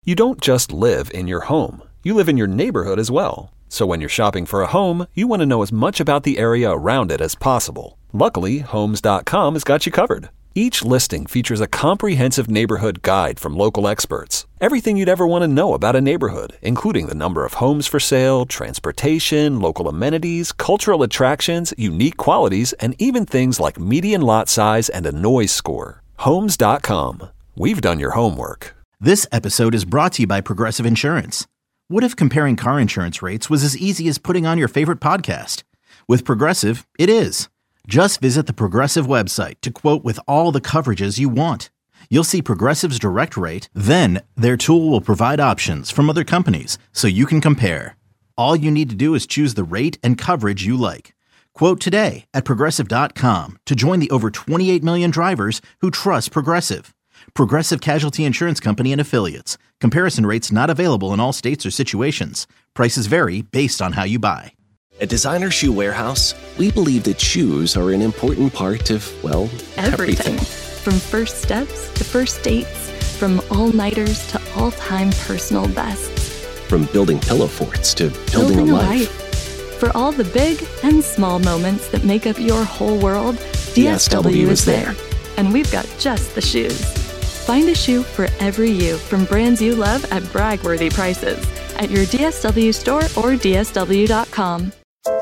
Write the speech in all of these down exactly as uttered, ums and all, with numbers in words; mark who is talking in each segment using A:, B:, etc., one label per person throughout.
A: You don't just live in your home. You live in your neighborhood as well. So when you're shopping for a home, you want to know as much about the area around it as possible. Luckily, Homes dot com has got you covered. Each listing features a comprehensive neighborhood guide from local experts. Everything you'd ever want to know about a neighborhood, including the number of homes for sale, transportation, local amenities, cultural attractions, unique qualities, and even things like median lot size and a noise score. Homes dot com. We've done your homework.
B: This episode is brought to you by Progressive Insurance. What if comparing car insurance rates was as easy as putting on your favorite podcast? With Progressive, it is. Just visit the Progressive website to quote with all the coverages you want. You'll see Progressive's direct rate, then their tool will provide options from other companies so you can compare. All you need to do is choose the rate and coverage you like. Quote today at Progressive dot com to join the over twenty-eight million drivers who trust Progressive. Progressive Casualty Insurance Company and Affiliates. Comparison rates not available in all states or situations. Prices vary based on how you buy.
C: At Designer Shoe Warehouse, we believe that shoes are an important part of, well, everything.
D: Everything. From first steps to first dates, from all-nighters to all-time personal bests.
C: From building pillow forts to building,
D: Building
C: a
D: a
C: life.
D: life. For all the big and small moments that make up your whole world, D S W is there. And we've got just the shoes. Find a shoe for every you from brands you love at brag-worthy prices at your D S W store or D S W dot com.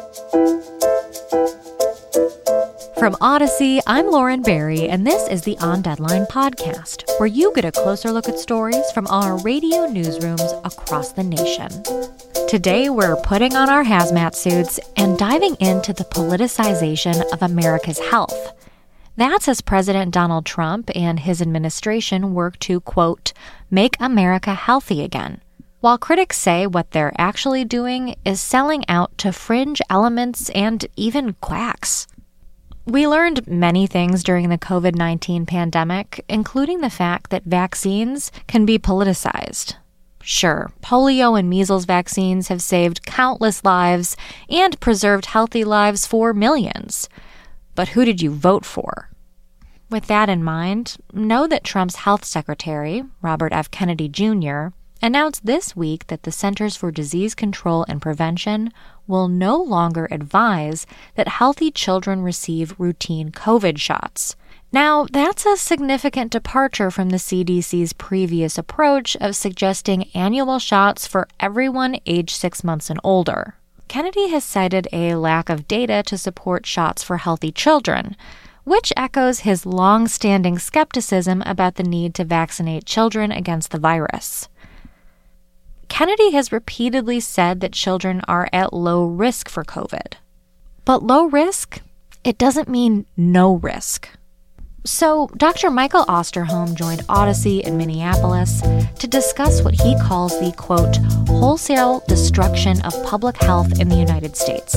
E: From Odyssey, I'm Lauren Barry, and this is the On Deadline podcast, where you get a closer look at stories from our radio newsrooms across the nation. Today, we're putting on our hazmat suits and diving into the politicization of America's health. That's as President Donald Trump and his administration work to, quote, make America healthy again, while critics say what they're actually doing is selling out to fringe elements and even quacks. We learned many things during the covid nineteen pandemic, including the fact that vaccines can be politicized. Sure, polio and measles vaccines have saved countless lives and preserved healthy lives for millions. But who did you vote for? With that in mind, know that Trump's health secretary, Robert F. Kennedy Junior, announced this week that the Centers for Disease Control and Prevention will no longer advise that healthy children receive routine COVID shots. Now, that's a significant departure from the C D C's previous approach of suggesting annual shots for everyone aged six months and older. Kennedy has cited a lack of data to support shots for healthy children, which echoes his long-standing skepticism about the need to vaccinate children against the virus. Kennedy has repeatedly said that children are at low risk for COVID. But low risk, it doesn't mean no risk. So Doctor Michael Osterholm joined Odyssey in Minneapolis to discuss what he calls the, quote, wholesale destruction of public health in the United States.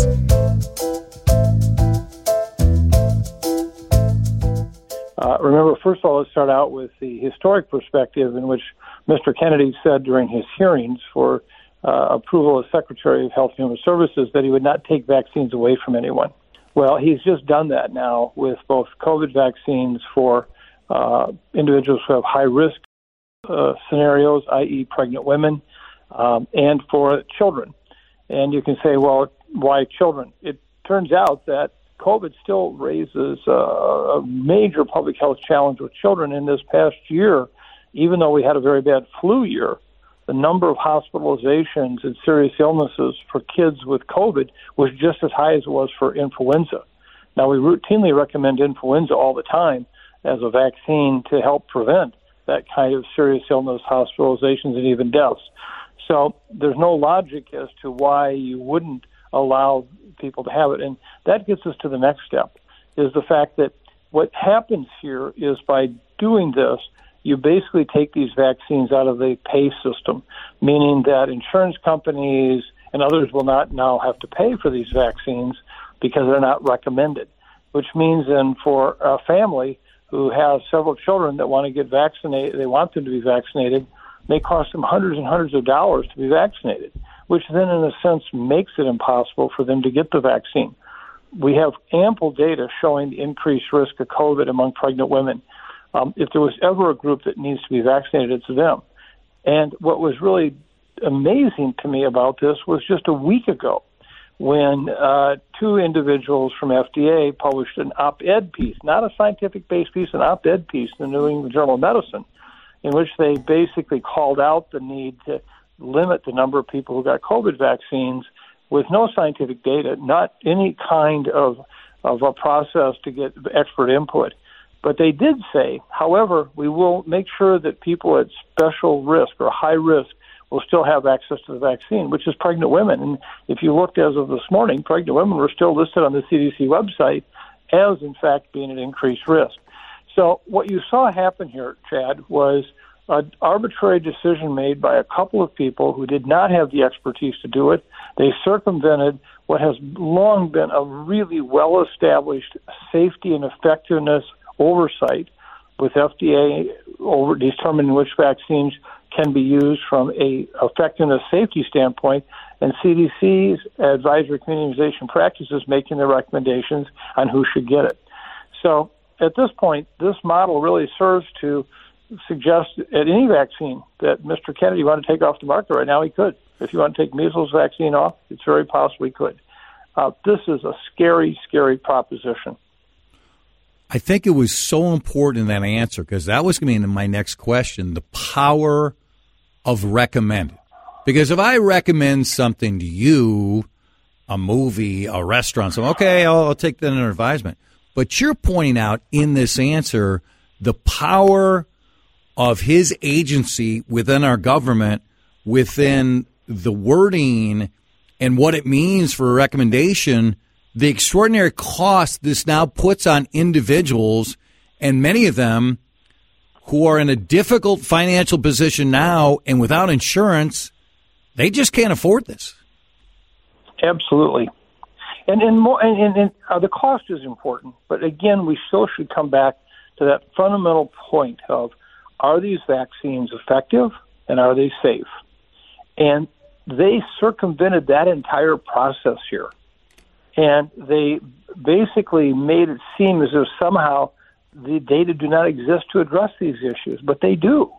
F: Uh, remember, first of all, let's start out with the historic perspective in which Mister Kennedy said during his hearings for uh, approval as Secretary of Health and Human Services that he would not take vaccines away from anyone. Well, he's just done that now with both COVID vaccines for uh, individuals who have high-risk uh, scenarios, that is pregnant women, um, and for children. And you can say, well, why children? It turns out that COVID still raises uh, a major public health challenge with children. In this past year, even though we had a very bad flu year, the number of hospitalizations and serious illnesses for kids with COVID was just as high as it was for influenza. Now, we routinely recommend influenza all the time as a vaccine to help prevent that kind of serious illness, hospitalizations, and even deaths. So there's no logic as to why you wouldn't allow people to have it. And that gets us to the next step, is the fact that what happens here is by doing this, you basically take these vaccines out of the pay system, meaning that insurance companies and others will not now have to pay for these vaccines because they're not recommended, which means then for a family who has several children that want to get vaccinated, they want them to be vaccinated, may cost them hundreds and hundreds of dollars to be vaccinated, which then in a sense makes it impossible for them to get the vaccine. We have ample data showing the increased risk of COVID among pregnant women. Um, if there was ever a group that needs to be vaccinated, it's them. And what was really amazing to me about this was just a week ago when uh, two individuals from F D A published an op-ed piece, not a scientific-based piece, an op-ed piece in the New England Journal of Medicine, in which they basically called out the need to limit the number of people who got COVID vaccines with no scientific data, not any kind of, of a process to get expert input. But they did say, however, we will make sure that people at special risk or high risk will still have access to the vaccine, which is pregnant women. And if you looked as of this morning, pregnant women were still listed on the C D C website as, in fact, being at increased risk. So what you saw happen here, Chad, was an arbitrary decision made by a couple of people who did not have the expertise to do it. They circumvented what has long been a really well-established safety and effectiveness oversight with F D A over determining which vaccines can be used from a effectiveness safety standpoint, and C D C's advisory community immunization practices making the recommendations on who should get it. So at this point, this model really serves to suggest at any vaccine that Mister Kennedy wanted to take off the market right now, he could. If you want to take measles vaccine off, it's very possible he could. Uh, this is a scary, scary proposition.
G: I think it was so important in that answer because that was going to be my next question, the power of recommended. Because if I recommend something to you, a movie, a restaurant, so okay, I'll, I'll take that under advisement. But you're pointing out in this answer the power of his agency within our government, within the wording and what it means for a recommendation, the extraordinary cost this now puts on individuals, and many of them who are in a difficult financial position now and without insurance, they just can't afford this.
F: Absolutely. And, and, more, and, and, and uh, the cost is important, but again, we still should come back to that fundamental point of, are these vaccines effective and are they safe? And they circumvented that entire process here. And they basically made it seem as if somehow the data do not exist to address these issues, but they do.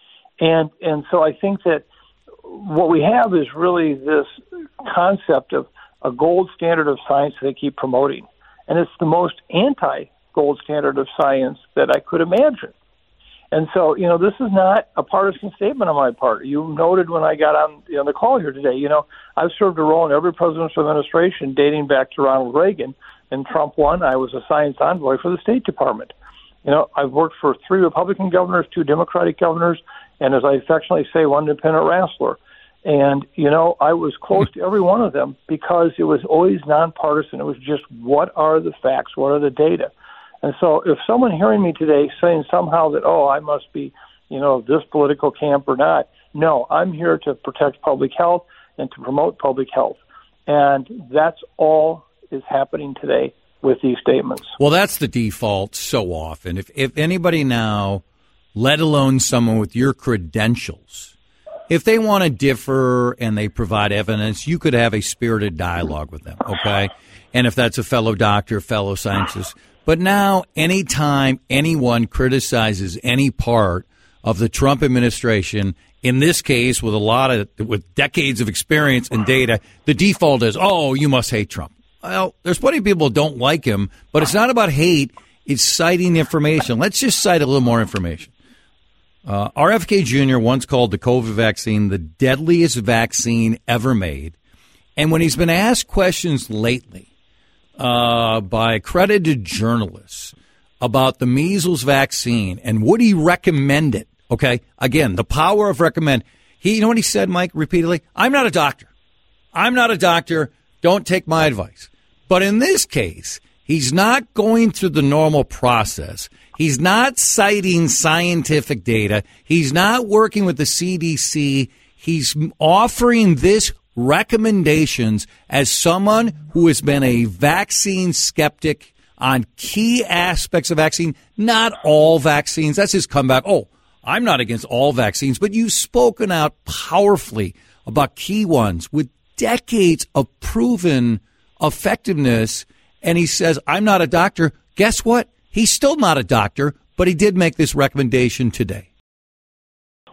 F: And and so I think that what we have is really this concept of a gold standard of science they keep promoting. And it's the most anti-gold standard of science that I could imagine. And so, you know, this is not a partisan statement on my part. You noted when I got on, you know, the call here today, you know, I've served a role in every presidential administration dating back to Ronald Reagan. And Trump won. I was a science envoy for the State Department. You know, I've worked for three Republican governors, two Democratic governors, and as I affectionately say, one independent wrestler. And, you know, I was close to every one of them because it was always nonpartisan. It was just, what are the facts? What are the data? And so if someone hearing me today saying somehow that, oh, I must be, you know, this political camp or not, no, I'm here to protect public health and to promote public health. And that's all is happening today with these statements.
G: Well, that's the default so often. If, if anybody now, let alone someone with your credentials, if they want to differ and they provide evidence, you could have a spirited dialogue with them, okay? And if that's a fellow doctor, fellow scientist. But now, anytime anyone criticizes any part of the Trump administration, in this case, with a lot of, with decades of experience and data, the default is, oh, you must hate Trump. Well, there's plenty of people who don't like him, but it's not about hate. It's citing information. Let's just cite a little more information. Uh, R F K Junior once called the COVID vaccine the deadliest vaccine ever made. And when he's been asked questions lately, Uh, by accredited journalists about the measles vaccine and would he recommend it? Okay, again, the power of recommend. He, you know what he said, Mike, repeatedly? I'm not a doctor. I'm not a doctor. Don't take my advice. But in this case, he's not going through the normal process. He's not citing scientific data. He's not working with the C D C. He's offering this recommendations as someone who has been a vaccine skeptic on key aspects of vaccine, not all vaccines. That's his comeback. Oh, I'm not against all vaccines, but you've spoken out powerfully about key ones with decades of proven effectiveness. And he says, I'm not a doctor. Guess what? He's still not a doctor, but he did make this recommendation today.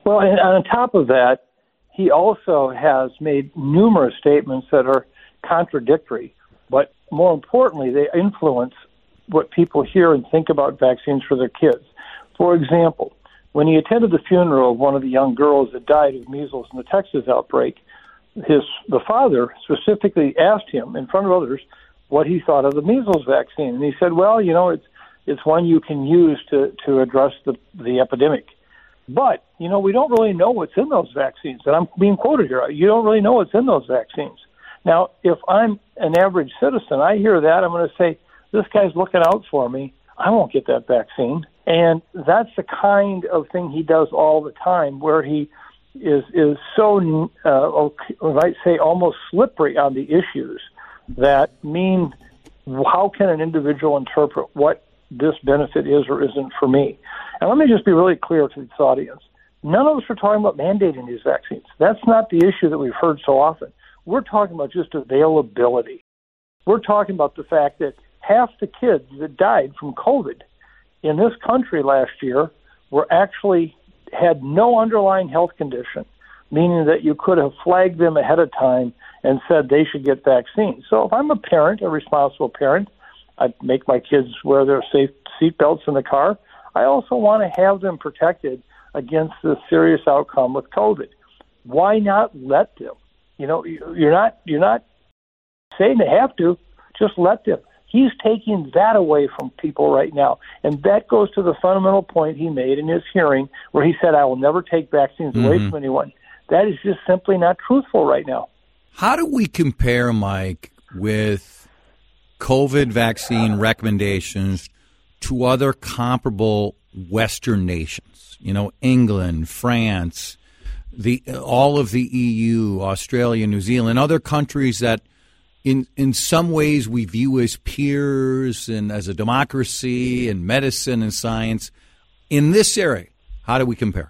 F: Well, and on top of that, he also has made numerous statements that are contradictory, but more importantly, they influence what people hear and think about vaccines for their kids. For example, when he attended the funeral of one of the young girls that died of measles in the Texas outbreak, his the father specifically asked him in front of others what he thought of the measles vaccine, and he said, "Well, you know, it's it's one you can use to to address the the epidemic, but you know, we don't really know what's in those vaccines." And I'm being quoted here. You don't really know what's in those vaccines. Now, if I'm an average citizen, I hear that, I'm going to say, "This guy's looking out for me. I won't get that vaccine." And that's the kind of thing he does all the time, where he is is so, uh, I might say, almost slippery on the issues that mean how can an individual interpret what this benefit is or isn't for me. And let me just be really clear to this audience. None of us are talking about mandating these vaccines. That's not the issue that we've heard so often. We're talking about just availability. We're talking about the fact that half the kids that died from COVID in this country last year were actually had no underlying health condition, meaning that you could have flagged them ahead of time and said they should get vaccines. So if I'm a parent, a responsible parent, I make my kids wear their safe seatbelts in the car. I also want to have them protected against the serious outcome with COVID. Why not let them? You know, you're not you're not saying they have to. Just let them. He's taking that away from people right now. And that goes to the fundamental point he made in his hearing where he said, "I will never take vaccines mm-hmm. away from anyone." That is just simply not truthful right now.
G: How do we compare, Mike, with COVID vaccine recommendations to other comparable Western nations? You know, England, France, the all of the E U, Australia, New Zealand, other countries that in in some ways we view as peers and as a democracy and medicine and science. In this area, how do we compare?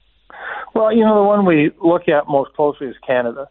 F: Well, you know, the one we look at most closely is Canada.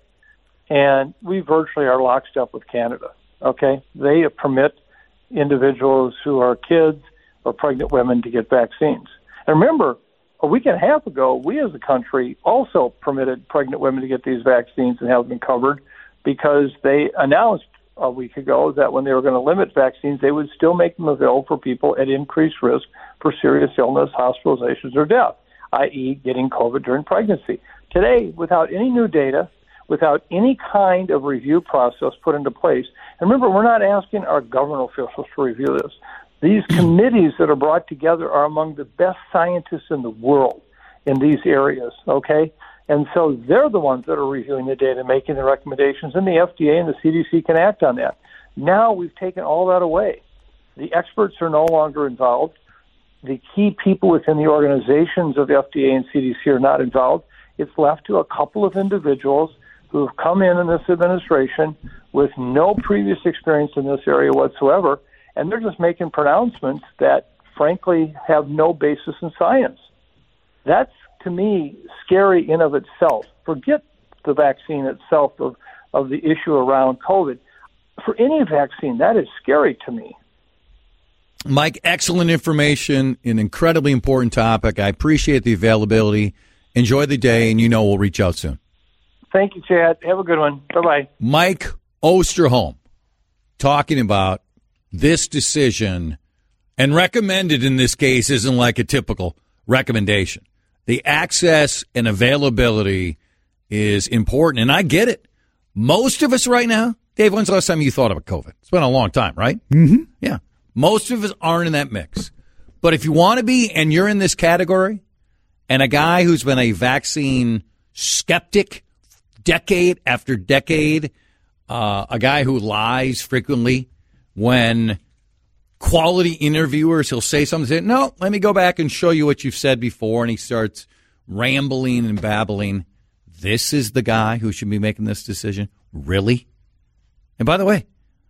F: And we virtually are lockstep with Canada, okay? They permit individuals who are kids or pregnant women to get vaccines. And remember, a week and a half ago, we as a country also permitted pregnant women to get these vaccines and have them covered because they announced a week ago that when they were going to limit vaccines, they would still make them available for people at increased risk for serious illness, hospitalizations, or death, that is getting COVID during pregnancy. Today, without any new data, without any kind of review process put into place, and remember, we're not asking our government officials to review this. These committees that are brought together are among the best scientists in the world in these areas, okay? And so they're the ones that are reviewing the data, making the recommendations, and the F D A and the C D C can act on that. Now we've taken all that away. The experts are no longer involved. The key people within the organizations of the F D A and C D C are not involved. It's left to a couple of individuals who have come in in this administration with no previous experience in this area whatsoever, and they're just making pronouncements that, frankly, have no basis in science. That's, to me, scary in of itself. Forget the vaccine itself of, of the issue around COVID. For any vaccine, that is scary to me.
G: Mike, excellent information, an incredibly important topic. I appreciate the availability. Enjoy the day, and you know we'll reach out soon.
F: Thank you, Chad. Have a good one. Bye-bye.
G: Mike Osterholm talking about this decision, and recommended in this case isn't like a typical recommendation. The access and availability is important, and I get it. Most of us right now, Dave, when's the last time you thought about COVID? It's been a long time, right?
H: Mm-hmm.
G: Yeah. Most of us aren't in that mix. But if you want to be, and you're in this category, and a guy who's been a vaccine skeptic decade after decade, uh, a guy who lies frequently when quality interviewers, he'll say something, say, no, let me go back and show you what you've said before, and he starts rambling and babbling. This is the guy who should be making this decision? Really? And by the way,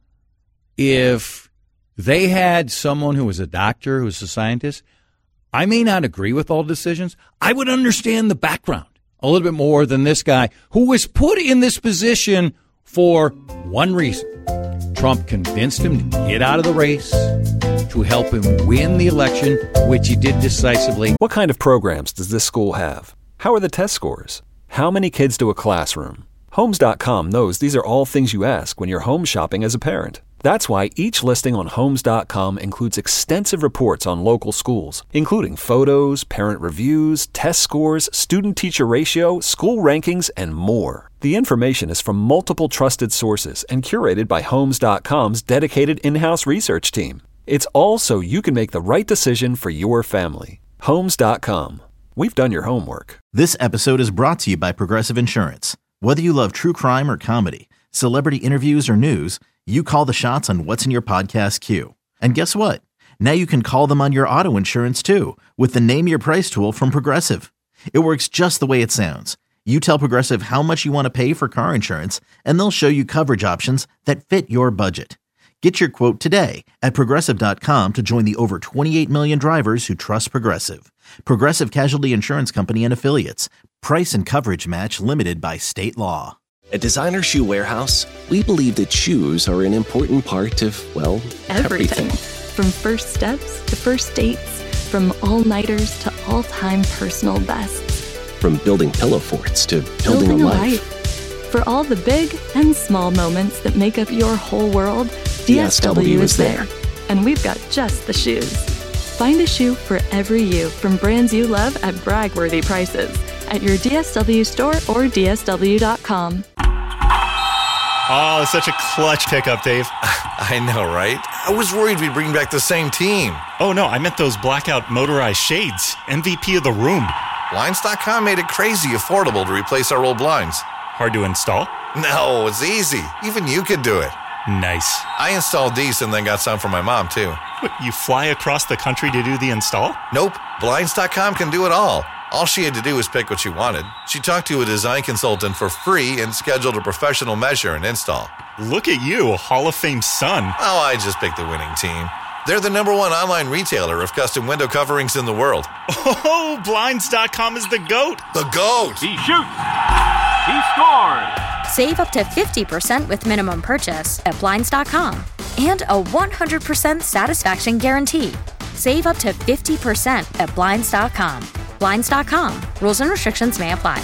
G: if they had someone who was a doctor, who was a scientist, I may not agree with all decisions. I would understand the background a little bit more than this guy who was put in this position for one reason. Trump convinced him to get out of the race to help him win the election, which he did decisively.
A: What kind of programs does this school have? How are the test scores? How many kids to a classroom? Homes dot com knows these are all things you ask when you're home shopping as a parent. That's why each listing on Homes dot com includes extensive reports on local schools, including photos, parent reviews, test scores, student-teacher ratio, school rankings, and more. The information is from multiple trusted sources and curated by Homes dot com's dedicated in-house research team. It's all so you can make the right decision for your family. Homes dot com. We've done your homework.
B: This episode is brought to you by Progressive Insurance. Whether you love true crime or comedy, celebrity interviews or news, you call the shots on what's in your podcast queue. And guess what? Now you can call them on your auto insurance too with the Name Your Price tool from Progressive. It works just the way it sounds. You tell Progressive how much you want to pay for car insurance, and they'll show you coverage options that fit your budget. Get your quote today at Progressive dot com to join the over twenty-eight million drivers who trust Progressive. Progressive Casualty Insurance Company and Affiliates. Price and coverage match limited by state law.
C: At Designer Shoe Warehouse, we believe that shoes are an important part of, well,
D: Everything.
C: everything.
D: From first steps to first dates, from all-nighters to all-time personal bests.
C: From building pillow forts to building,
D: Building
C: a
D: a
C: life.
D: life. For all the big and small moments that make up your whole world, D S W is there. And we've got just the shoes. Find a shoe for every you from brands you love at brag-worthy prices at your D S W store or D S W dot com.
H: Oh, such a clutch pickup, Dave.
I: I know, right? I was worried we'd bring back the same team.
H: Oh, no, I meant those blackout motorized shades. M V P of the room.
I: Blinds dot com made it crazy affordable to replace our old blinds.
H: Hard to install?
I: No, it's easy. Even you could do it.
H: Nice.
I: I installed these and then got some for my mom, too.
H: What, you fly across the country to do the install?
I: Nope. Blinds dot com can do it all. All she had to do was pick what she wanted. She talked to a design consultant for free and scheduled a professional measure and install.
H: Look at you, a Hall of Fame son.
I: Oh, I just picked the winning team. They're the number one online retailer of custom window coverings in the world.
H: Oh, Blinds dot com is the GOAT.
I: The GOAT!
J: He shoots! He scores!
K: Save up to fifty percent with minimum purchase at Blinds dot com. And a one hundred percent satisfaction guarantee. Save up to fifty percent at Blinds dot com. Blinds dot com. Rules and restrictions may apply.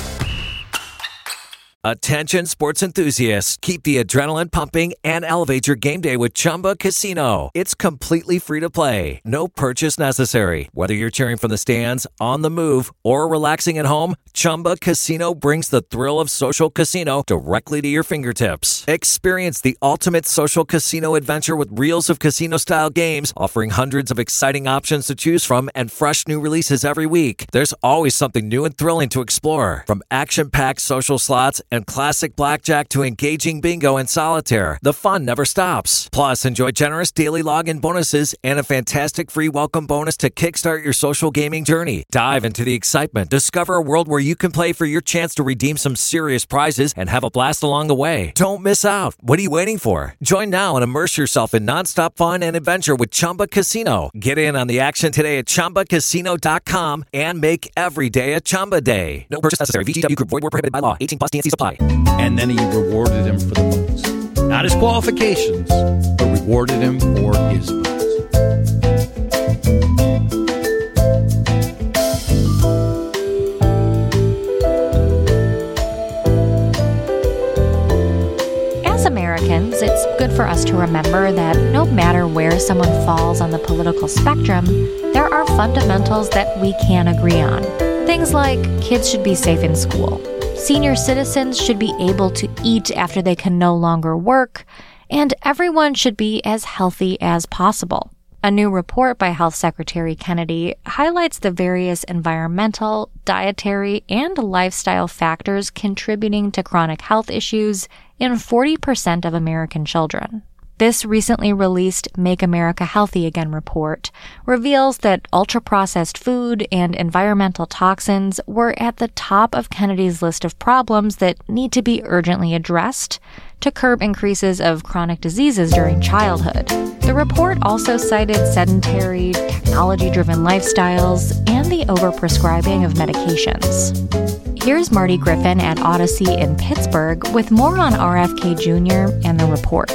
L: Attention sports enthusiasts, keep the adrenaline pumping and elevate your game day with Chumba Casino. It's completely free to play. No purchase necessary. Whether you're cheering from the stands, on the move, or relaxing at home, Chumba Casino brings the thrill of social casino directly to your fingertips. Experience the ultimate social casino adventure with reels of casino-style games, offering hundreds of exciting options to choose from and fresh new releases every week. There's always something new and thrilling to explore. From action-packed social slots and classic blackjack to engaging bingo and solitaire, the fun never stops. Plus, enjoy generous daily login bonuses and a fantastic free welcome bonus to kickstart your social gaming journey. Dive into the excitement. Discover a world where you can play for your chance to redeem some serious prizes and have a blast along the way. Don't miss out. What are you waiting for? Join now and immerse yourself in nonstop fun and adventure with Chumba Casino. Get in on the action today at Chumba Casino dot com and make every day a Chumba day. No purchase necessary. V G W Group. Void where prohibited by law. eighteen plus T and C's apply.
G: And then he rewarded him for the votes. Not his qualifications, but rewarded him for his votes.
E: As Americans, it's good for us to remember that no matter where someone falls on the political spectrum, there are fundamentals that we can agree on. Things like kids should be safe in school. Senior citizens should be able to eat after they can no longer work, and everyone should be as healthy as possible. A new report by Health Secretary Kennedy highlights the various environmental, dietary, and lifestyle factors contributing to chronic health issues in forty percent of American children. This recently released Make America Healthy Again report reveals that ultra-processed food and environmental toxins were at the top of Kennedy's list of problems that need to be urgently addressed to curb increases of chronic diseases during childhood. The report also cited sedentary, technology-driven lifestyles and the overprescribing of medications. Here's Marty Griffin at Odyssey in Pittsburgh with more on R F K Junior and the report.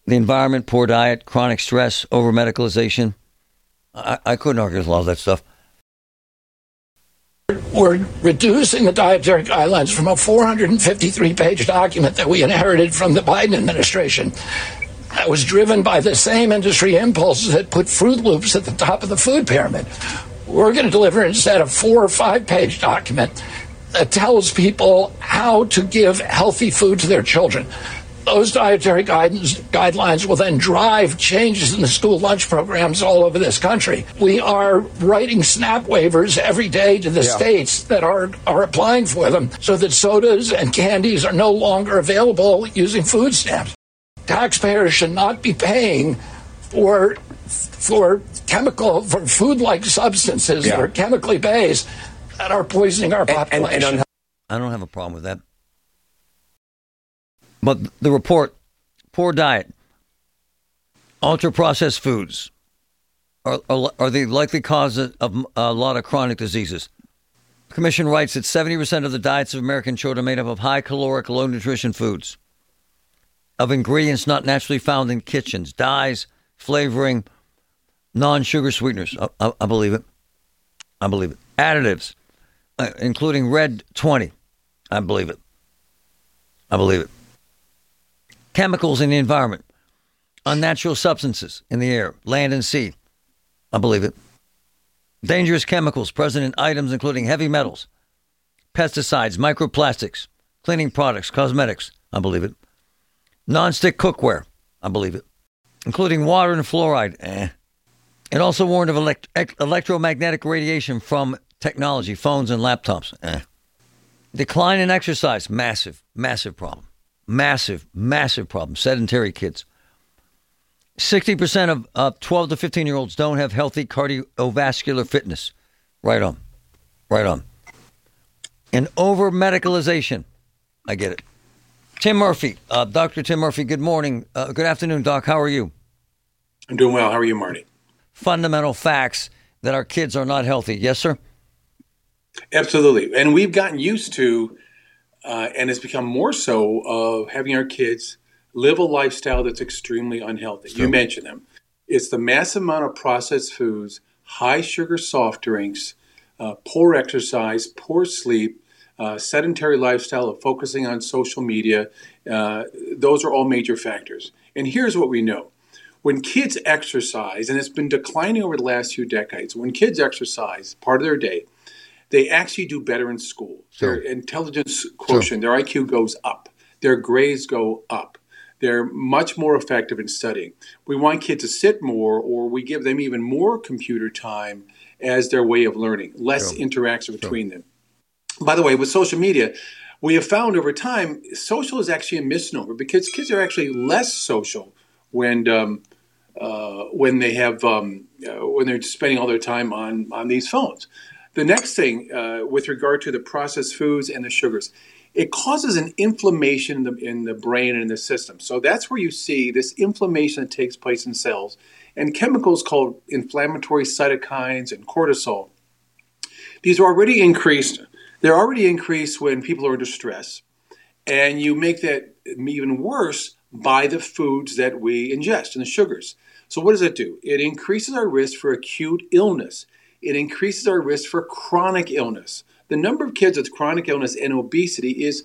M: the environment, poor diet, chronic stress, over-medicalization. I, I couldn't argue with a lot of that stuff.
N: We're reducing the dietary guidelines from a four hundred fifty-three page document that we inherited from the Biden administration that was driven by the same industry impulses that put Fruit Loops at the top of the food pyramid. We're going to deliver instead a four or five page document that tells people how to give healthy food to their children. Those dietary guidance, guidelines will then drive changes in the school lunch programs all over this country. We are writing SNAP waivers every day to the yeah. states that are, are applying for them so that sodas and candies are no longer available using food stamps. Taxpayers should not be paying for for chemical, for food-like substances yeah. that are chemically based that are poisoning our population. And, and, and
M: I don't have a problem with that. But the report, poor diet, ultra-processed foods are, are, are the likely cause of a lot of chronic diseases. The commission writes that seventy percent of the diets of American children are made up of high-caloric, low-nutrition foods, of ingredients not naturally found in kitchens, dyes, flavoring, non-sugar sweeteners. I, I, I believe it. I believe it. Additives, uh, including Red twenty. I believe it. I believe it. Chemicals in the environment, unnatural substances in the air, land and sea. I believe it. Dangerous chemicals present in items including heavy metals, pesticides, microplastics, cleaning products, cosmetics. I believe it. Non-stick cookware. I believe it. Including water and fluoride. Eh. It also warned of elect- electromagnetic radiation from technology, phones and laptops. Eh. Decline in exercise. Massive, massive problem. Massive, massive problem. Sedentary kids. sixty percent of uh, twelve to fifteen-year-olds don't have healthy cardiovascular fitness. Right on. Right on. And over-medicalization. I get it. Tim Murphy. Uh, Doctor Tim Murphy, good morning. Uh, good afternoon, Doc. How are you?
O: I'm doing well. How are you, Marty?
M: Fundamental facts that our kids are not healthy. Yes, sir?
O: Absolutely. And we've gotten used to Uh, and it's become more so of having our kids live a lifestyle that's extremely unhealthy. Sure. You mentioned them. It's the massive amount of processed foods, high sugar soft drinks, uh, poor exercise, poor sleep, uh, sedentary lifestyle of focusing on social media. Uh, those are all major factors. And here's what we know. When kids exercise, and it's been declining over the last few decades, when kids exercise part of their day, they actually do better in school. Sure. Their intelligence quotient, sure. their I Q goes up. Their grades go up. They're much more effective in studying. We want kids to sit more, or we give them even more computer time as their way of learning, less sure. interaction between sure. them. By the way, with social media, we have found over time, social is actually a misnomer because kids are actually less social when um, uh, when they have um, uh, when they're spending all their time on, on these phones. The next thing, uh, with regard to the processed foods and the sugars, it causes an inflammation in the, in the brain and in the system. So that's where you see this inflammation that takes place in cells and chemicals called inflammatory cytokines and cortisol. These are already increased. They're already increased when people are under stress. And you make that even worse by the foods that we ingest and the sugars. So what does it do? It increases our risk for acute illness. It increases our risk for chronic illness. The number of kids with chronic illness and obesity is,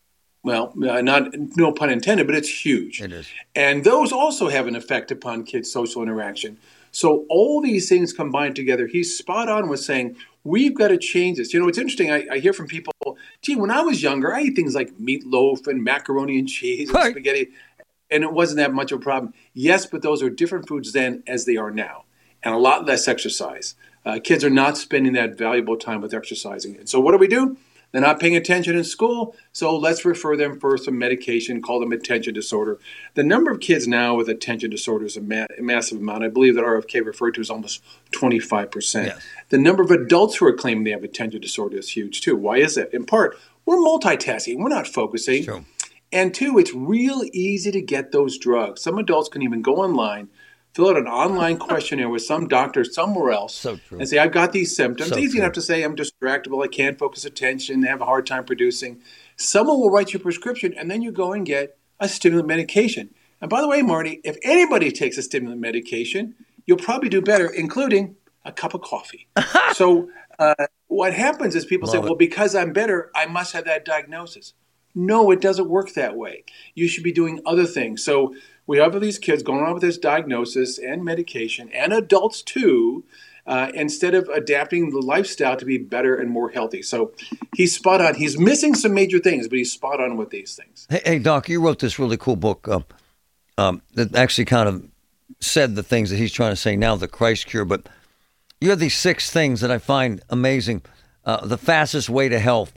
O: well, not no pun intended, but it's huge.
M: It is.
O: And those also have an effect upon kids' social interaction. So all these things combined together, he's spot on with saying, we've got to change this. You know, it's interesting. I, I hear from people, gee, when I was younger, I ate things like meatloaf and macaroni and cheese and right. spaghetti, and it wasn't that much of a problem. Yes, but those are different foods then as they are now, and a lot less exercise. Uh, kids are not spending that valuable time with exercising. And so what do we do? They're not paying attention in school, so let's refer them for some medication, call them attention disorder. The number of kids now with attention disorder is a, ma- a massive amount. I believe that R F K referred to as almost twenty-five percent. Yes. The number of adults who are claiming they have attention disorder is huge too. Why is that? In part, we're multitasking. We're not focusing. Sure. And two, it's real easy to get those drugs. Some adults can even go online, fill out an online questionnaire with some doctor somewhere else
M: so
O: and say, I've got these symptoms.
M: So
O: Easy
M: true.
O: enough to say I'm distractible, I can't focus attention, I have a hard time producing. Someone will write you a prescription, and then you go and get a stimulant medication. And by the way, Marty, if anybody takes a stimulant medication, you'll probably do better, including a cup of coffee. So uh, what happens is people
M: Love
O: say,
M: it.
O: well, because I'm better, I must have that diagnosis. No, it doesn't work that way. You should be doing other things. So we have these kids going on with this diagnosis and medication, and adults too, uh, instead of adapting the lifestyle to be better and more healthy. So he's spot on. He's missing some major things, but he's spot on with these things.
M: Hey, hey Doc, you wrote this really cool book uh, um, that actually kind of said the things that he's trying to say now, the Christ cure. But you have these six things that I find amazing. Uh, the fastest way to health.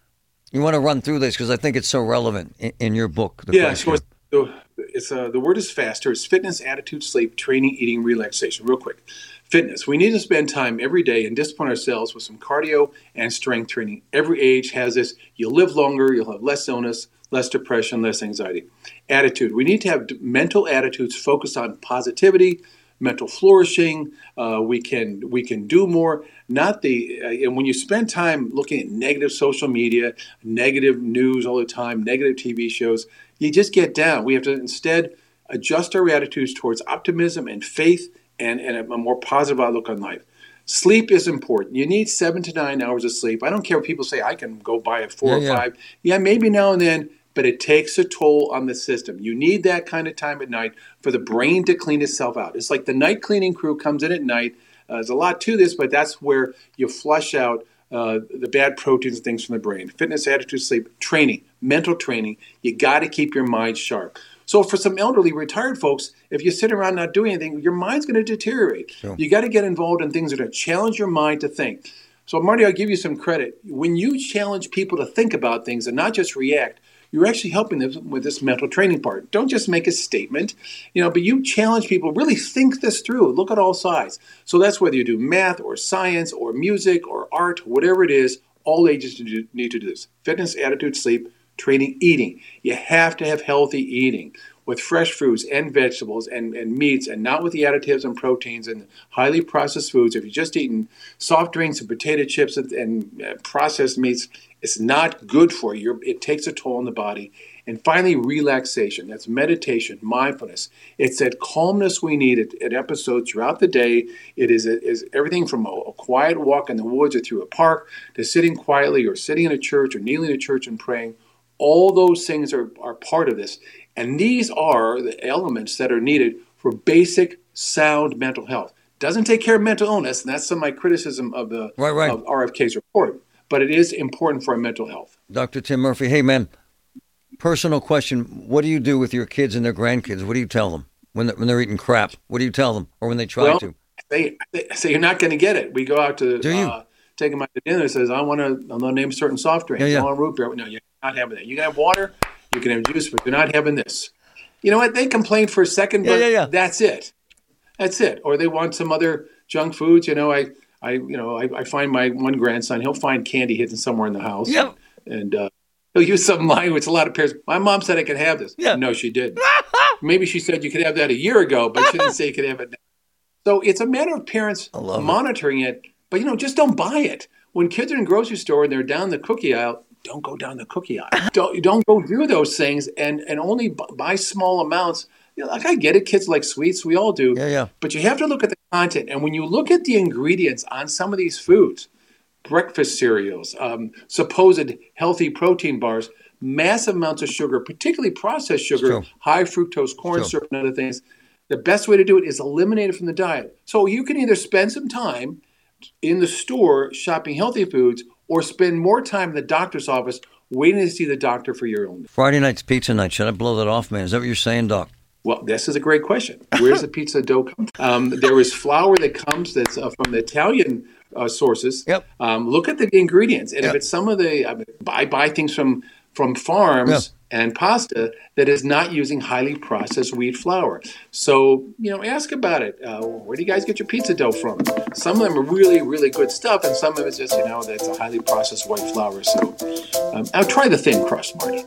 M: You want to run through this because I think it's so relevant in, in your book. The
O: Yeah,
M: Christ
O: so
M: cure.
O: it's, it's uh, the word is faster. It's fitness, attitude, sleep, training, eating, relaxation. Real quick. Fitness. We need to spend time every day and discipline ourselves with some cardio and strength training. Every age has this. You'll live longer. You'll have less illness, less depression, less anxiety. Attitude. We need to have d- mental attitudes focused on positivity, mental flourishing. Uh, we can we can do more. Not the uh, and when you spend time looking at negative social media, negative news all the time, negative T V shows, you just get down. We have to instead adjust our attitudes towards optimism and faith and, and a, a more positive outlook on life. Sleep is important. You need seven to nine hours of sleep. I don't care what people say. I can go by at four
M: Yeah,
O: or
M: yeah.
O: five. Yeah, maybe now and then, but it takes a toll on the system. You need that kind of time at night for the brain to clean itself out. It's like the night cleaning crew comes in at night. Uh, there's a lot to this, but that's where you flush out uh, the bad proteins and things from the brain. Fitness, attitude, sleep, training, mental training. You got to keep your mind sharp. So for some elderly retired folks, if you sit around not doing anything, your mind's going to deteriorate.
M: Sure.
O: You got to get involved in things that are going to challenge your mind to think. So Marty, I'll give you some credit. When you challenge people to think about things and not just react, you're actually helping them with this mental training part. Don't just make a statement, you know, but you challenge people, really think this through, look at all sides. So that's whether you do math or science or music or art, whatever it is, all ages need to do this. Fitness, attitude, sleep, training, eating. You have to have healthy eating with fresh fruits and vegetables and, and meats, and not with the additives and proteins and highly processed foods. If you're just eating soft drinks and potato chips and, and uh, processed meats, it's not good for you. You're, it takes a toll on the body. And finally, relaxation. That's meditation, mindfulness. It's that calmness we need at, at episodes throughout the day. It is, is everything from a, a quiet walk in the woods or through a park to sitting quietly or sitting in a church or kneeling in a church and praying. All those things are, are part of this. And these are the elements that are needed for basic, sound mental health. Doesn't take care of mental illness, and that's some of my criticism of the
M: Right, right.
O: of R F K's report. But it is important for our mental health.
M: Doctor Tim Murphy, hey, man, personal question. What do you do with your kids and their grandkids? What do you tell them when they're, when they're eating crap? What do you tell them? Or when they try
O: well,
M: to?
O: They, they say you're not going to get it. We go out to
M: Do you?
O: Uh, take them out to dinner. It says, I want to I'll name certain soft drinks.
M: Yeah, yeah.
O: I want root beer. No, you're not having that. You can have water, you can have juice, but you're not having this. You know what? They complain for a second, but
M: Yeah, yeah, yeah.
O: that's it. That's it. Or they want some other junk foods. You know, I, I you know, I, I find my one grandson, he'll find candy hidden somewhere in the house.
M: Yep.
O: And uh, he'll use some language. A lot of parents, my mom said I could have this.
M: Yeah.
O: No, she didn't. Maybe she said you could have that a year ago, but she didn't say you could have it now. So it's a matter of parents
M: love it.
O: monitoring it. But, you know, just don't buy it. When kids are in the grocery store and they're down the cookie aisle, don't go down the cookie aisle. Don't don't go do those things and, and only bu- buy small amounts. You know, like I get it, kids like sweets, we all do.
M: Yeah, yeah.
O: But you have to look at the content. And when you look at the ingredients on some of these foods, breakfast cereals, um, supposed healthy protein bars, massive amounts of sugar, particularly processed sugar,
M: Sure.
O: high fructose corn
M: Sure.
O: syrup and other things. The best way to do it is eliminate it from the diet. So you can either spend some time in the store shopping healthy foods or spend more time in the doctor's office waiting to see the doctor for your illness.
M: Friday night's pizza night. Should I blow that off, man? Is that what you're saying, Doc?
O: Well, this is a great question. Where does the pizza dough come from? Um, there is flour that comes that's uh, from the Italian uh, sources.
M: Yep.
O: Um, look at the ingredients. And
M: Yep.
O: if it's some of the, I, mean, I buy things from, from farms
M: Yep.
O: and pasta that is not using highly processed wheat flour. So, you know, ask about it. Uh, where do you guys get your pizza dough from? Some of them are really, really good stuff, and some of it's just, you know, that's a highly processed white flour. So um, I'll try the thin crust, Marty.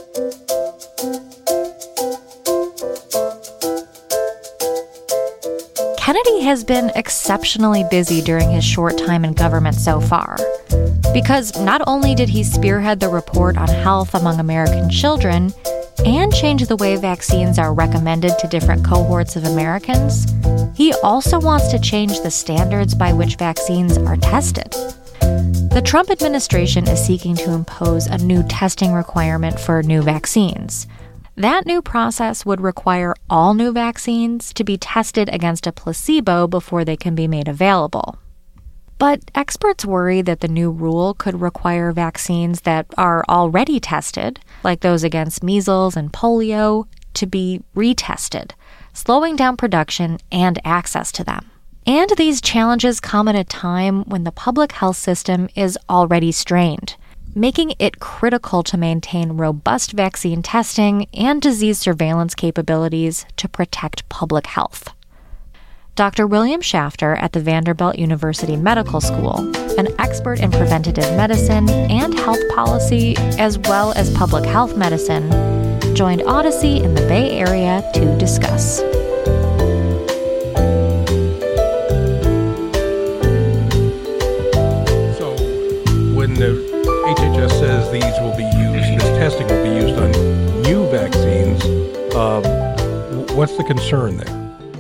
E: Kennedy has been exceptionally busy during his short time in government so far. Because not only did he spearhead the report on health among American children, and change the way vaccines are recommended to different cohorts of Americans, he also wants to change the standards by which vaccines are tested. The Trump administration is seeking to impose a new testing requirement for new vaccines. That new process would require all new vaccines to be tested against a placebo before they can be made available. But experts worry that the new rule could require vaccines that are already tested, like those against measles and polio, to be retested, slowing down production and access to them. And these challenges come at a time when the public health system is already strained, making it critical to maintain robust vaccine testing and disease surveillance capabilities to protect public health. Doctor William Shafter at the Vanderbilt University Medical School, an expert in preventative medicine and health policy, as well as public health medicine, joined Odyssey in the Bay Area to discuss.
P: So, when the H H S says these will be used, this testing will be used on new vaccines, um, what's the concern there?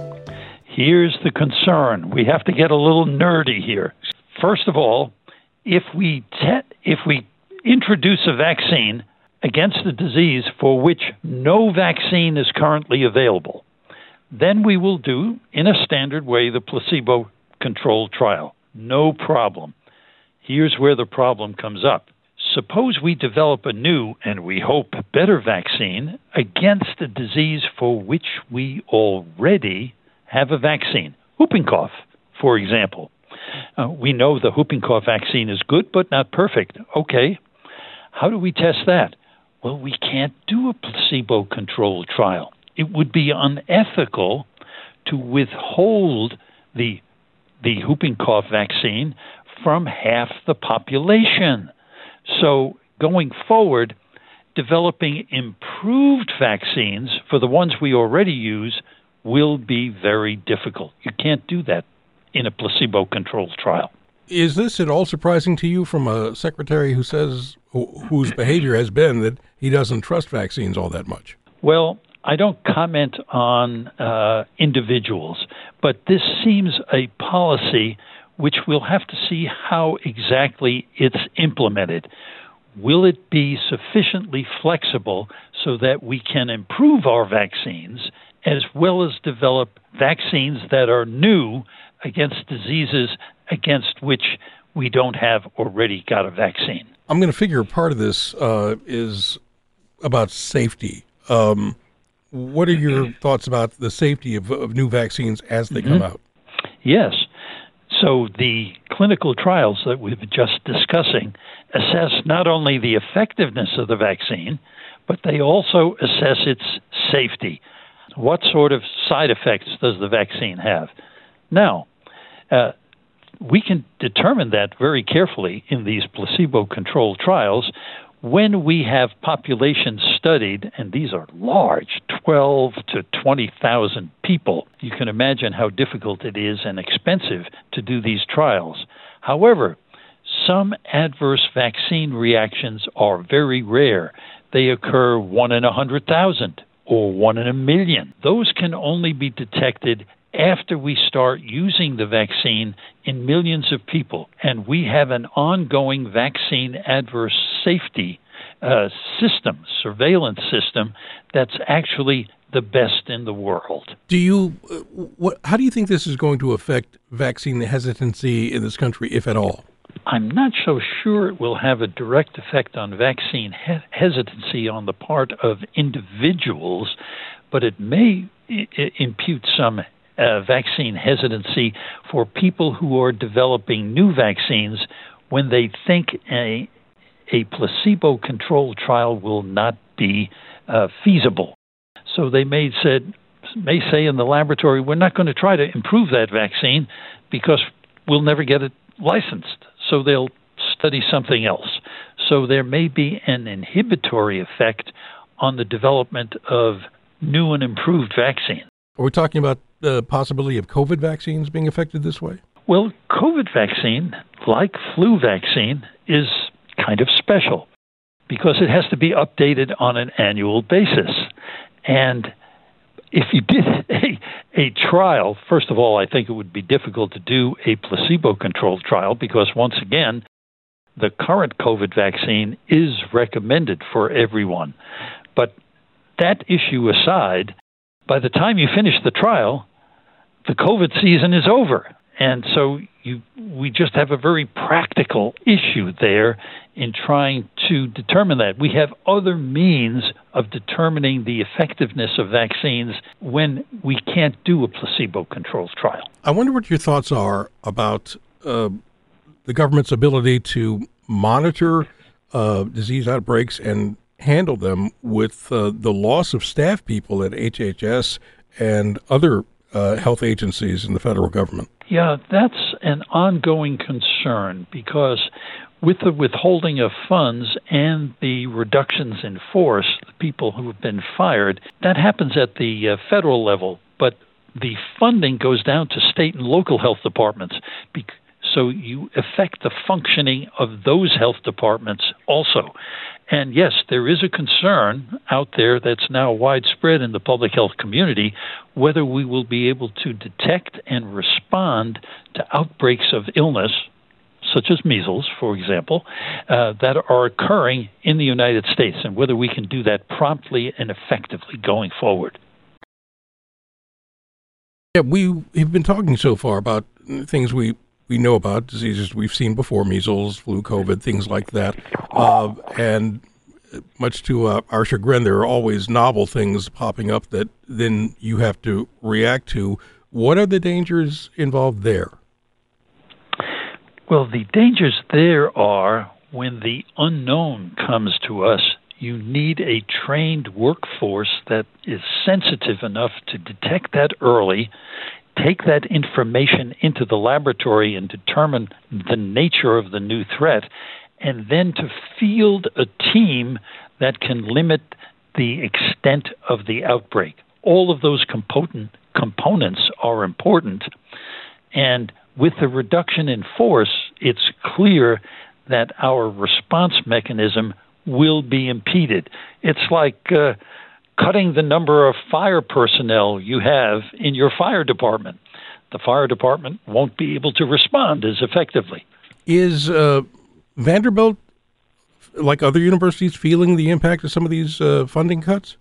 Q: Here's the concern. We have to get a little nerdy here. First of all, if we te- if we introduce a vaccine against a disease for which no vaccine is currently available, then we will do, in a standard way, the placebo-controlled trial. No problem. Here's where the problem comes up. Suppose we develop a new, and we hope better vaccine against a disease for which we already have a vaccine. Whooping cough, for example. Uh, we know the whooping cough vaccine is good, but not perfect. Okay, how do we test that? Well, we can't do a placebo-controlled trial. It would be unethical to withhold the, the whooping cough vaccine from half the population. So going forward, developing improved vaccines for the ones we already use will be very difficult. You can't do that in a placebo-controlled trial.
P: Is this at all surprising to you from a secretary who says, whose behavior has been that he doesn't trust vaccines all that much?
Q: Well, I don't comment on uh, individuals, but this seems a policy which we'll have to see how exactly it's implemented. Will it be sufficiently flexible so that we can improve our vaccines as well as develop vaccines that are new against diseases against which we don't have already got a vaccine?
P: I'm going to figure part of this uh, is about safety. Um, what are your thoughts about the safety of, of new vaccines as they mm-hmm. come out?
Q: Yes. So the clinical trials that we've been just discussing assess not only the effectiveness of the vaccine, but they also assess its safety. What sort of side effects does the vaccine have? Now, uh, we can determine that very carefully in these placebo-controlled trials when we have populations studied, and these are large, twelve to twenty thousand people. You can imagine how difficult it is and expensive to do these trials. However, some adverse vaccine reactions are very rare. They occur one in a hundred thousand or one in a million. Those can only be detected after we start using the vaccine in millions of people. And we have an ongoing vaccine adverse safety uh, system, surveillance system, that's actually the best in the world.
P: Do you, uh, what, how do you think this is going to affect vaccine hesitancy in this country, if at all?
Q: I'm not so sure it will have a direct effect on vaccine he- hesitancy on the part of individuals, but it may I- impute some uh, vaccine hesitancy for people who are developing new vaccines when they think a, a placebo-controlled trial will not be uh, feasible. So they may said may say in the laboratory, we're not going to try to improve that vaccine because we'll never get it licensed. So they'll study something else. So there may be an inhibitory effect on the development of new and improved vaccines.
P: Are we talking about the possibility of COVID vaccines being affected this way?
Q: Well, COVID vaccine, like flu vaccine, is kind of special. because it has to be updated on an annual basis. And if you did a, a trial, first of all, I think it would be difficult to do a placebo-controlled trial because, once again, the current COVID vaccine is recommended for everyone. But that issue aside, by the time you finish the trial, the COVID season is over. And so you, we just have a very practical issue there in trying to determine that. We have other means of determining the effectiveness of vaccines when we can't do a placebo-controlled trial.
P: I wonder what your thoughts are about uh, the government's ability to monitor uh, disease outbreaks and handle them with uh, the loss of staff people at H H S and other uh, health agencies in the federal government.
Q: Yeah, that's an ongoing concern because with the withholding of funds and the reductions in force, the people who have been fired, that happens at the uh, federal level, but the funding goes down to state and local health departments. Bec- so you affect the functioning of those health departments also. And yes, there is a concern out there that's now widespread in the public health community whether we will be able to detect and respond to outbreaks of illness, such as measles, for example, uh, that are occurring in the United States, and whether we can do that promptly and effectively going forward.
P: Yeah, we have been talking so far about things we We know about, diseases we've seen before, measles, flu, COVID, things like that. Uh, and much to uh, our chagrin, there are always novel things popping up that then you have to react to. What are the dangers involved there?
Q: Well, the dangers there are when the unknown comes to us. You need a trained workforce that is sensitive enough to detect that early, take that information into the laboratory and determine the nature of the new threat, and then to field a team that can limit the extent of the outbreak. All of those component, components are important. And with the reduction in force, it's clear that our response mechanism will be impeded. It's like uh, cutting the number of fire personnel you have in your fire department. The fire department won't be able to respond as effectively.
P: Is uh, Vanderbilt, like other universities, feeling the impact of some of these uh, funding cuts?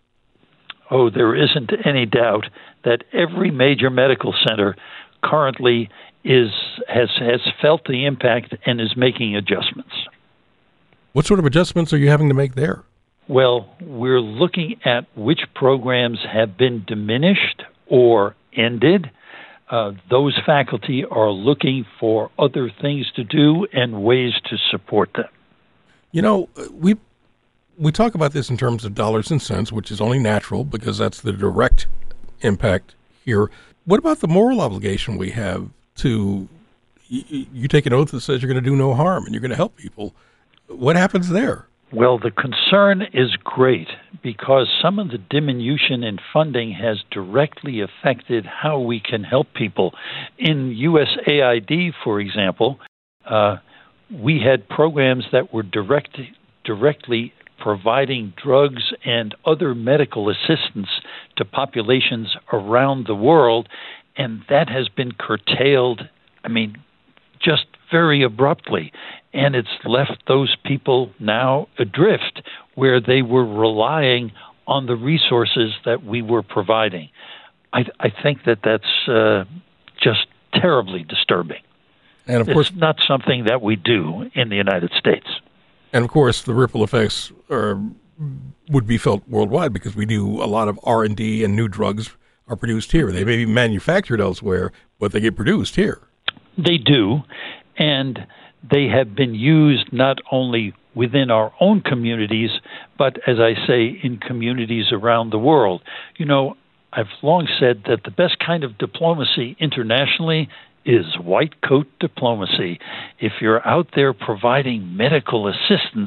Q: Oh, there isn't any doubt that every major medical center currently is has has felt the impact and is making adjustments.
P: What sort of adjustments are you having to make there?
Q: Well, we're looking at which programs have been diminished or ended. Uh, those faculty are looking for other things to do and ways to support them.
P: You know, we we talk about this in terms of dollars and cents, which is only natural because that's the direct impact here. What about the moral obligation we have to, you, you take an oath that says you're going to do no harm and you're going to help people. What happens there?
Q: Well, the concern is great because some of the diminution in funding has directly affected how we can help people. In U S A I D, for example, uh, we had programs that were direct, directly providing drugs and other medical assistance to populations around the world, and that has been curtailed, I mean, just very abruptly. And it's left those people now adrift where they were relying on the resources that we were providing. I, I think that that's uh, just terribly disturbing.
P: And of course,
Q: it's not something that we do in the United States.
P: And of course, the ripple effects are, would be felt worldwide because we do a lot of R and D and new drugs are produced here. They may be manufactured elsewhere, but they get produced here.
Q: They do, and they have been used not only within our own communities, but, as I say, in communities around the world. You know, I've long said that the best kind of diplomacy internationally is white coat diplomacy. If you're out there providing medical assistance,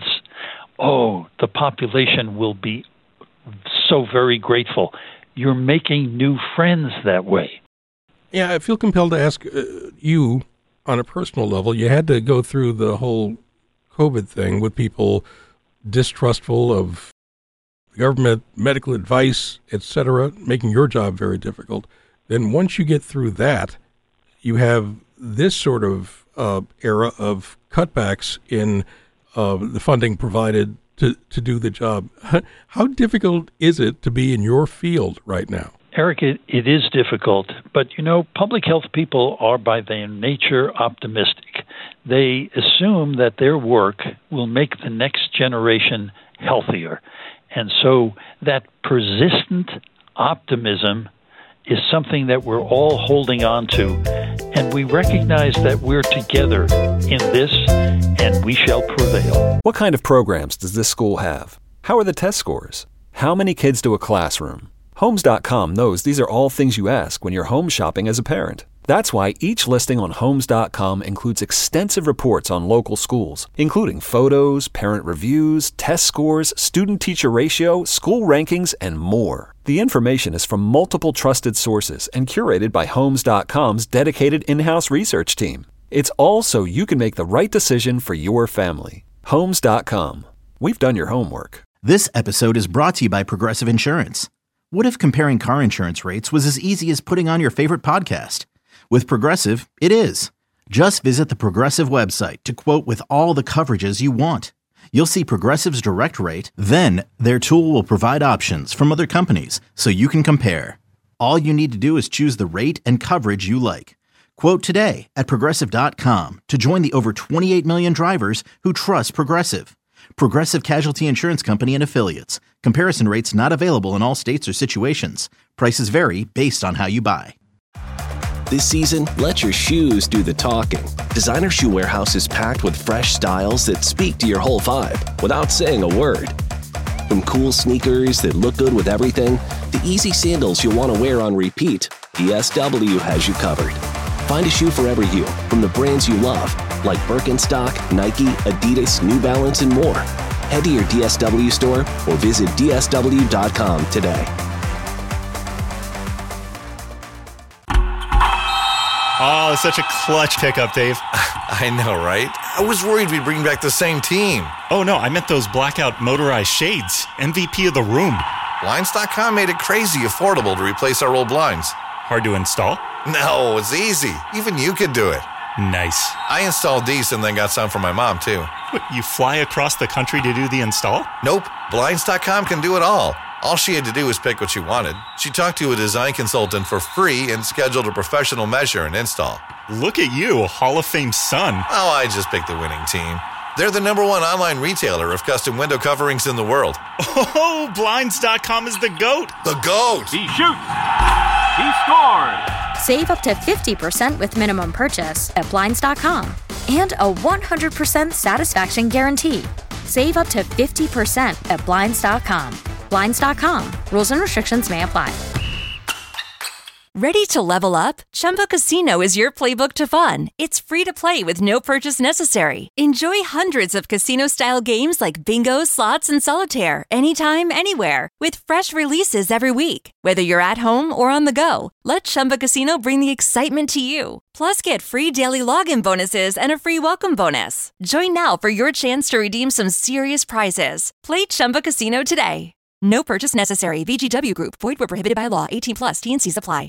Q: oh, the population will be so very grateful. You're making new friends that way.
P: Yeah, I feel compelled to ask uh, you on a personal level. You had to go through the whole COVID thing with people distrustful of government, medical advice, et cetera, making your job very difficult. Then once you get through that, you have this sort of uh, era of cutbacks in uh, the funding provided to, to do the job. How difficult is it to be in your field right now?
Q: Eric, it, it is difficult, but you know, public health people are by their nature optimistic. They assume that their work will make the next generation healthier. And so that persistent optimism is something that we're all holding on to. And we recognize that we're together in this, and we shall prevail.
A: What kind of programs does this school have? How are the test scores? How many kids do a classroom? Homes dot com knows these are all things you ask when you're home shopping as a parent. That's why each listing on Homes dot com includes extensive reports on local schools, including photos, parent reviews, test scores, student-teacher ratio, school rankings, and more. The information is from multiple trusted sources and curated by Homes dot com's dedicated in-house research team. It's all so you can make the right decision for your family. Homes dot com. We've done your homework.
B: This episode is brought to you by Progressive Insurance. What if comparing car insurance rates was as easy as putting on your favorite podcast? With Progressive, it is. Just visit the Progressive website to quote with all the coverages you want. You'll see Progressive's direct rate, then their tool will provide options from other companies so you can compare. All you need to do is choose the rate and coverage you like. Quote today at Progressive dot com to join the over twenty-eight million drivers who trust Progressive. Progressive Casualty Insurance Company and Affiliates. Comparison rates not available in all states or situations. Prices vary based on how you buy.
C: This season, let your shoes do the talking. Designer Shoe Warehouse is packed with fresh styles that speak to your whole vibe without saying a word. From cool sneakers that look good with everything, to easy sandals you'll want to wear on repeat, D S W has you covered. Find a shoe for every you from the brands you love, like Birkenstock, Nike, Adidas, New Balance, and more. Head to your D S W store or visit D S W dot com today.
H: Oh, it's such a clutch pickup, Dave.
I: I know, right? I was worried we'd bring back the same team.
H: Oh, no, I meant those blackout motorized shades. M V P of the room.
I: Blinds dot com made it crazy affordable to replace our old blinds.
H: Hard to install?
I: No, it's easy. Even you could do it.
H: Nice.
I: I installed these and then got some for my mom, too.
H: What, you fly across the country to do the install?
I: Nope. Blinds dot com can do it all. All she had to do was pick what she wanted. She talked to a design consultant for free and scheduled a professional measure and install.
H: Look at you, Hall of Fame son.
I: Oh, I just picked the winning team. They're the number one online retailer of custom window coverings in the world.
H: Oh, Blinds dot com is the GOAT.
I: The GOAT!
J: He shoots! He scores!
K: Save up to fifty percent with minimum purchase at Blinds dot com. And a one hundred percent satisfaction guarantee. Save up to fifty percent at Blinds dot com. Blinds dot com. Rules and restrictions may apply.
R: Ready to level up? Chumba Casino is your playbook to fun. It's free to play with no purchase necessary. Enjoy hundreds of casino-style games like bingo, slots, and solitaire anytime, anywhere. With fresh releases every week. Whether you're at home or on the go, let Chumba Casino bring the excitement to you. Plus, get free daily login bonuses and a free welcome bonus. Join now for your chance to redeem some serious prizes. Play Chumba Casino today. No purchase necessary. V G W Group. Void where prohibited by law. eighteen plus. T and C's apply.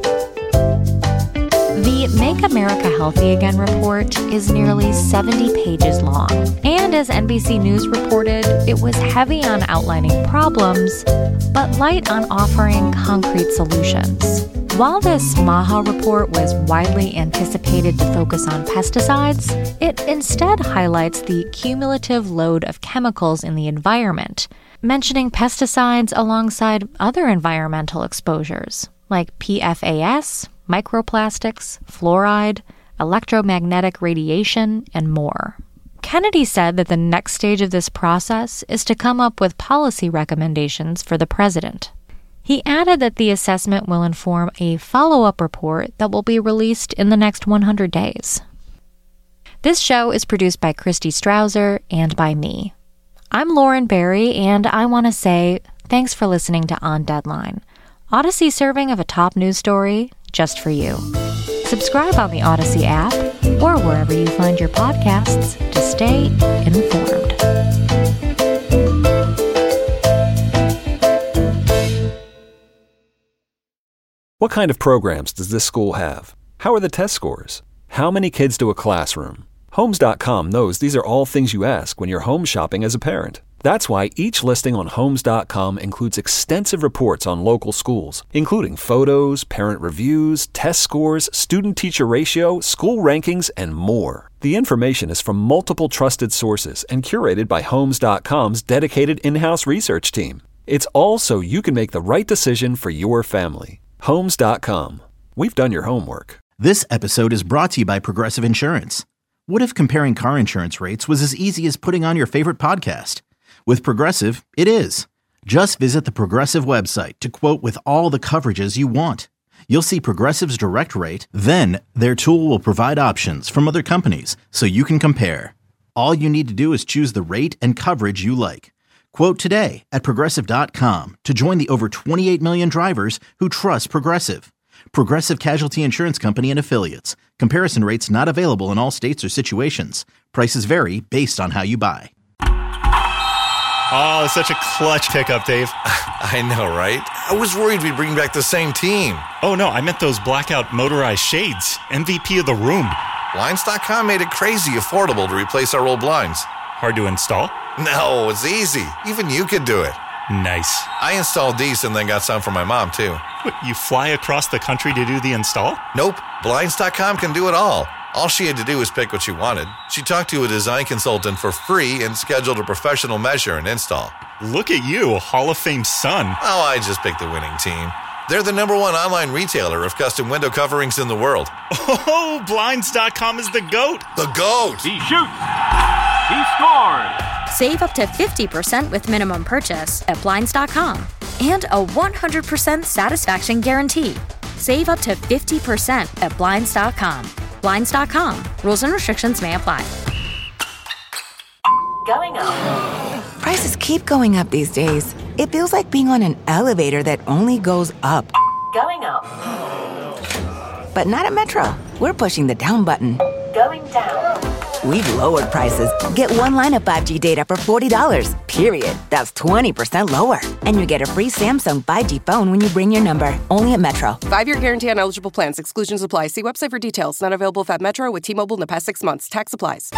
E: The Make America Healthy Again report is nearly seventy pages long. And as N B C News reported, it was heavy on outlining problems, but light on offering concrete solutions. While this MAHA report was widely anticipated to focus on pesticides, it instead highlights the cumulative load of chemicals in the environment, mentioning pesticides alongside other environmental exposures like P F A S, microplastics, fluoride, electromagnetic radiation, and more. Kennedy said that the next stage of this process is to come up with policy recommendations for the president. He added that the assessment will inform a follow-up report that will be released in the next one hundred days. This show is produced by Christy Strouser and by me. I'm Lauren Barry, and I want to say thanks for listening to On Deadline, Odyssey serving of a top news story just for you. Subscribe on the Odyssey app or wherever you find your podcasts to stay informed.
A: What kind of programs does this school have? How are the test scores? How many kids do a classroom? Homes dot com knows these are all things you ask when you're home shopping as a parent. That's why each listing on Homes dot com includes extensive reports on local schools, including photos, parent reviews, test scores, student-teacher ratio, school rankings, and more. The information is from multiple trusted sources and curated by Homes dot com's dedicated in-house research team. It's all so you can make the right decision for your family. Homes dot com. We've done your homework.
B: This episode is brought to you by Progressive Insurance. What if comparing car insurance rates was as easy as putting on your favorite podcast? With Progressive, it is. Just visit the Progressive website to quote with all the coverages you want. You'll see Progressive's direct rate, then their tool will provide options from other companies so you can compare. All you need to do is choose the rate and coverage you like. Quote today at Progressive dot com to join the over twenty-eight million drivers who trust Progressive. Progressive Casualty Insurance Company and Affiliates. Comparison rates not available in all states or situations. Prices vary based on how you buy.
H: Oh, it's such a clutch pickup, Dave.
I: I know, right? I was worried we'd bring back the same team.
H: Oh, no, I meant those blackout motorized shades. M V P of the room.
I: Blinds dot com made it crazy affordable to replace our old blinds.
H: Hard to install?
I: No, it's easy. Even you could do it.
H: Nice.
I: I installed these and then got some for my mom, too.
H: What, you fly across the country to do the install?
I: Nope. Blinds dot com can do it all. All she had to do was pick what she wanted. She talked to a design consultant for free and scheduled a professional measure and install.
H: Look at you, Hall of Fame son.
I: Oh, I just picked the winning team. They're the number one online retailer of custom window coverings in the world.
H: Oh, Blinds dot com is the GOAT.
I: The GOAT!
J: He shoots! He scores!
K: Save up to fifty percent with minimum purchase at Blinds dot com and a one hundred percent satisfaction guarantee. Save up to fifty percent at Blinds dot com. Blinds dot com. Rules and restrictions may apply.
S: Going up. Prices keep going up these days. It feels like being on an elevator that only goes up. Going up. But not at Metro. We're pushing the down button. Going down. We've lowered prices. Get one line of five G data for forty dollars, period. That's twenty percent lower. And you get a free Samsung five G phone when you bring your number. Only at Metro.
T: Five-year guarantee on eligible plans. Exclusions apply. See website for details. Not available at Metro with T-Mobile in the past six months. Tax applies.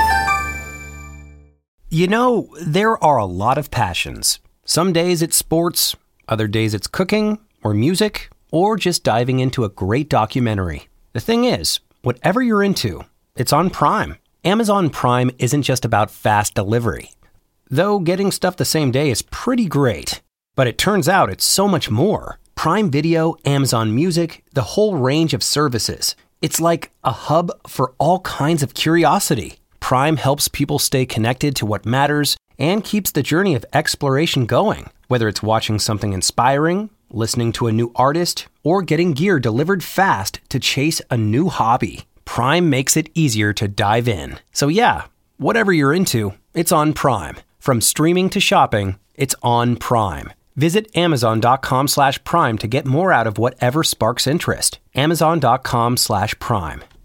U: You know, there are a lot of passions. Some days it's sports, other days it's cooking or music, or just diving into a great documentary. The thing is, whatever you're into, it's on Prime. Amazon Prime isn't just about fast delivery. Though getting stuff the same day is pretty great. But it turns out it's so much more. Prime Video, Amazon Music, the whole range of services. It's like a hub for all kinds of curiosity. Prime helps people stay connected to what matters and keeps the journey of exploration going. Whether it's watching something inspiring, listening to a new artist, or getting gear delivered fast to chase a new hobby. Prime makes it easier to dive in. So yeah, whatever you're into, it's on Prime. From streaming to shopping, it's on Prime. Visit Amazon.com slash Prime to get more out of whatever sparks interest. Amazon.com slash Prime.